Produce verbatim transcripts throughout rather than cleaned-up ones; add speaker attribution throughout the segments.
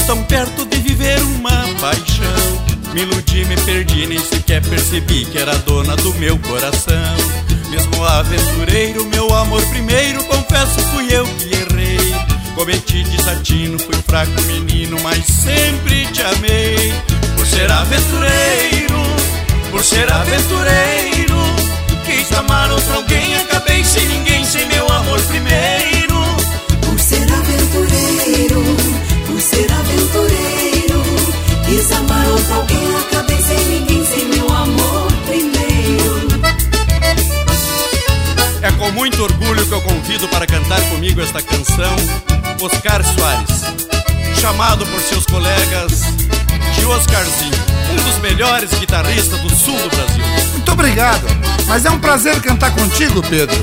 Speaker 1: tão perto de viver uma paixão. Me iludi, me perdi, nem sequer percebi que era dona do meu coração. Mesmo aventureiro, meu amor primeiro, confesso fui eu que errei. Cometi desatino, fui fraco menino, mas sempre te amei. Por ser aventureiro, por ser aventureiro, quis amar outro alguém, acabei sem ninguém, sem meu amor primeiro.
Speaker 2: Por ser aventureiro, por ser aventureiro, quis amar outro alguém, acabei sem ninguém, sem meu amor primeiro.
Speaker 1: É com muito orgulho que eu convido para cantar comigo esta canção Oscar Soares, chamado por seus colegas de Oscarzinho, um dos melhores guitarristas do sul do Brasil.
Speaker 3: Muito obrigado, mas é um prazer cantar contigo, Pedro.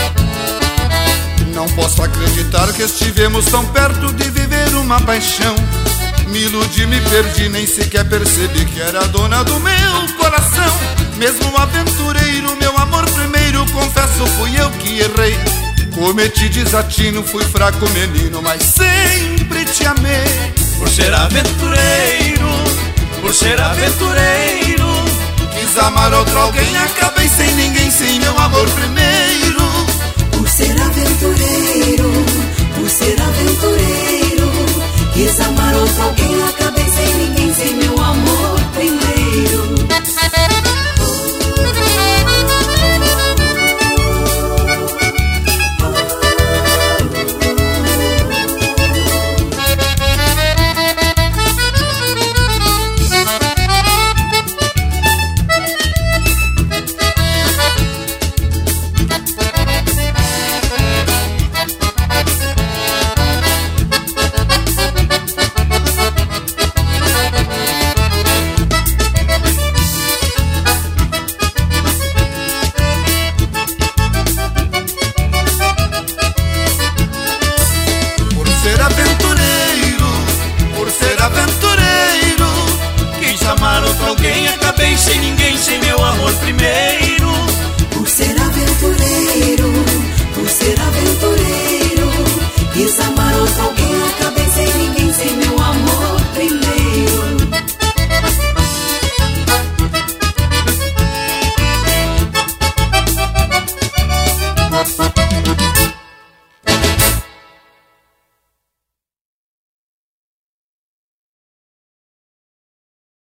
Speaker 4: Não posso acreditar que estivemos tão perto de viver uma paixão. Me iludi, me perdi, nem sequer percebi que era a dona do meu coração. Mesmo aventureiro, meu amor primeiro, confesso fui eu que errei. Cometi desatino, fui fraco menino, mas sempre te amei.
Speaker 1: Por ser aventureiro, por ser aventureiro,
Speaker 4: quis amar outro alguém, acabei sem ninguém, sem meu amor primeiro.